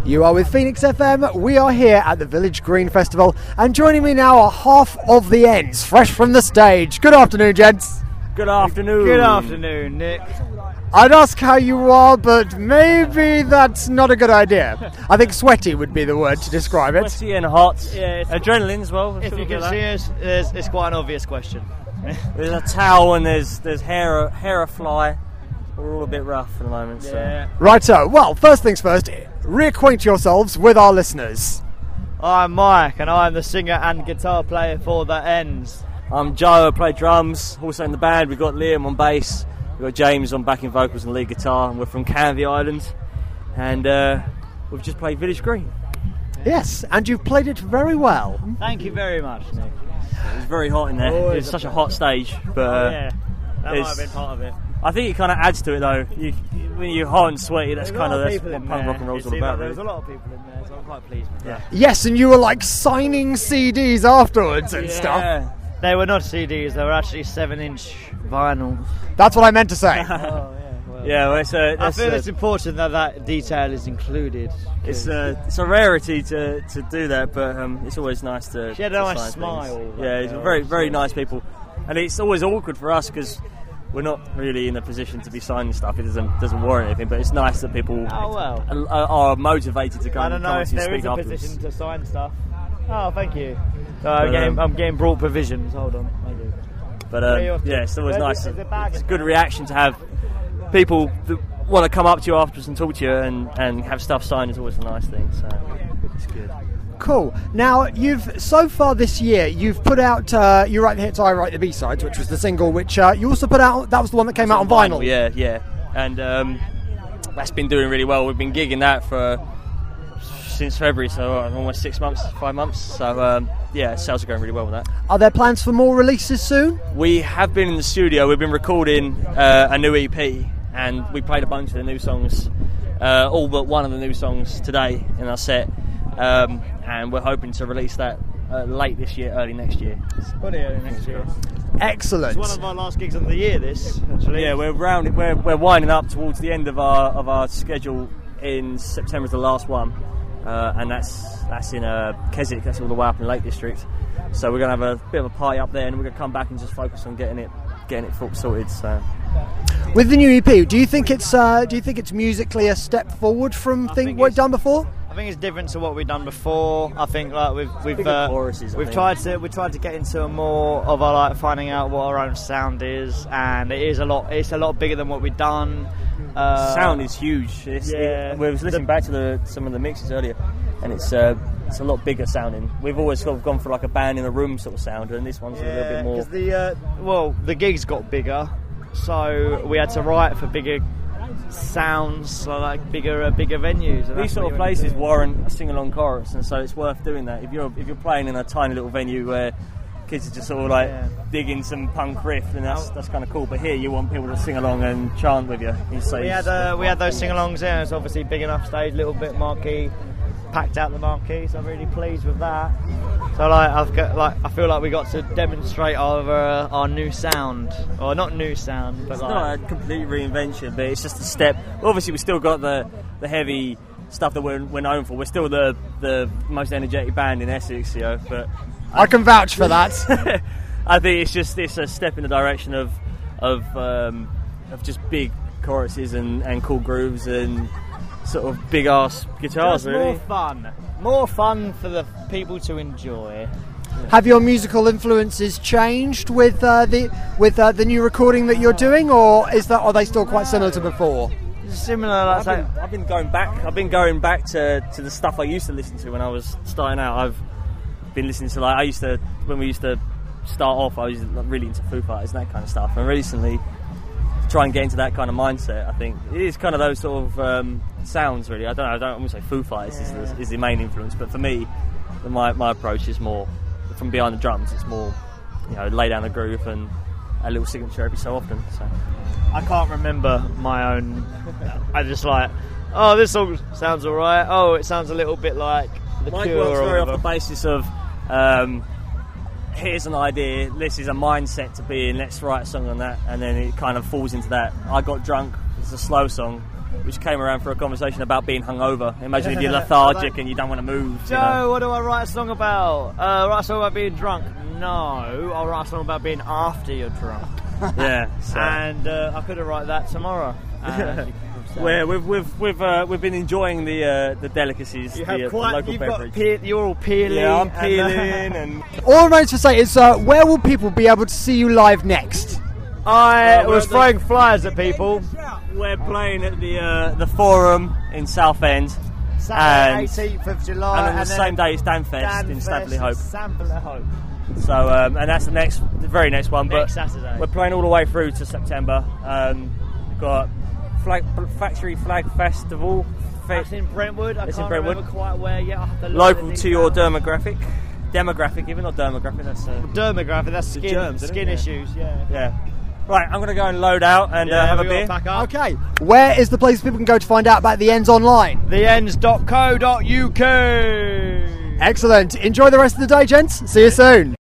You are with Phoenix FM. We are here at the Village Green Festival, and joining me now are half of the ends, fresh from the stage. Good afternoon, gents. Good afternoon. Good afternoon, Nick. I'd ask how you are, but maybe that's not a good idea. I think sweaty would be the word to describe it. Sweaty and hot. Yeah, adrenaline as well. If you can see us, it's quite an obvious question. There's a towel and there's hair a fly. We're all a bit rough at the moment. Yeah. So. Right, so, well, first things first, reacquaint yourselves with our listeners. I'm Mike, and I'm the singer and guitar player for The Ends. I'm Joe, I play drums. Also in the band, we've got Liam on bass. We've got James on backing vocals and lead guitar. And we're from Canvey Island. And we've just played Village Green. Yes, and you've played it very well. Thank you very much, Nick. It was very hot in there. It's such a hot stage. But Yeah, that might have been part of it. I think it kind of adds to it though. When you're hot and sweaty, that's There's kind of a lot that's people what in punk there. rock and roll's It all seemed about. like there Really. was a lot of people in there, so I'm quite pleased with that. Yes, and you were like signing CDs afterwards and stuff. Yeah. They were not CDs, they were actually 7-inch vinyl. That's what I meant to say. Oh, yeah. Well, Yeah, well, I feel it's important that detail is included. it's a rarity to do that, but it's always nice to. She had a to nice sign smile. things. Yeah, it's very nice people, and it's always awkward for us because we're not really in a position to be signing stuff. It doesn't warrant anything, but it's nice that people are motivated to come. I don't know if and there speak is a afterwards. position to sign stuff. Oh, thank you. I'm getting brought provisions. Hold on. Thank you. But yeah, it's always nice. There's a bag It's a in good there. reaction to have people that want to come up to you afterwards and talk to you and have stuff signed. Is always a nice thing. So it's good. Cool. Now, so far this year, you've put out You Write the Hits, I Write the B-Sides, which was the single, which you also put out, that was the one that came out on vinyl. Yeah. And that's been doing really well. We've been gigging that since February, so almost 5 months. So yeah, sales are going really well with that. Are there plans for more releases soon? We have been in the studio. We've been recording a new EP, and we played a bunch of the new songs, all but one of the new songs today in our set. And we're hoping to release that late this year, early next year. Probably early next year. Excellent. It's one of our last gigs of the year, this, actually. Yeah, we're winding up towards the end of our schedule. In September's the last one, and that's in Keswick. That's all the way up in Lake District. So we're gonna have a bit of a party up there, and we're gonna come back and just focus on getting it full sorted. So. With the new EP, do you think it's musically a step forward from what you've done before? I think it's different to what we've done before. I think like we've choruses, tried to get into more of our like finding out what our own sound is, and it's a lot bigger than what we've done. Sound is huge. We was listening back to some of the mixes earlier, and it's a lot bigger sounding. We've always sort of gone for like a band in a room sort of sound, and this one's a little bit more. Because the gigs got bigger, so we had to write for bigger sounds, so like bigger venues. And these sort of places warrant a sing-along chorus, and so it's worth doing that. If you're playing in a tiny little venue where kids are just sort of like digging some punk riff, and that's kind of cool. But here you want people to sing along and chant with you. We had those sing-alongs there, and it's obviously big enough stage, little bit marquee, packed out the marquee, so I'm really pleased with that. So I feel like we got to demonstrate our new sound, or not new sound, but it's not a complete reinvention, but it's just a step. Obviously, we still got the heavy stuff that we're known for. We're still the most energetic band in Essex, but I can vouch for that. I think it's a step in the direction of just big choruses and cool grooves and sort of big ass guitars. Just really more fun for the people to enjoy. Have your musical influences changed with the new recording that you're doing, or are they still quite similar to before? Similar. I've been going back to the stuff I used to listen to when I was starting out. I've been listening to when we used to start off, I was really into Foo Fighters and that kind of stuff, and recently try and get into that kind of mindset. I think it is kind of those sort of sounds really. I don't want to say Foo Fighters is the main influence, but for me my approach is more from behind the drums. It's more lay down the groove and a little signature every so often. So I can't remember my own. I just like, oh, this song sounds alright. Oh, it sounds a little bit like The Mike Cure works or very off whatever. the basis of here's an idea, this is a mindset to be in, let's write a song on that, and then it kind of falls into that. I Got Drunk, it's a slow song, which came around for a conversation about being hungover. Imagine if you're lethargic and you don't want to move. Joe, what do I write a song about? Write a song about being drunk? No, I'll write a song about being after you're drunk. Yeah, so. And I could have write that tomorrow. Where we've been enjoying the delicacies, the local beverage. You're all peeling. Yeah, I'm peeling, and All remains to say is, where will people be able to see you live next? I was throwing flyers at people. we're playing at the Forum in Southend. Saturday, 18th of July. And then the same day is Danfest in Stapley Hope. Stapley Hope. So, and that's the very next one. Next but Saturday. We're playing all the way through to September. We've got Factory Flag Festival. That's in Brentwood. I can't remember quite where yet. I'll have to look Local at the to your details. demographic, even not dermographic. That's dermographic. That's skin, germs, skin issues. Yeah. Yeah. Right, I'm going to go and load out and have a beer. Okay. Where is the place people can go to find out about the Ends online? Theends.co.uk. Excellent. Enjoy the rest of the day, gents. See you soon.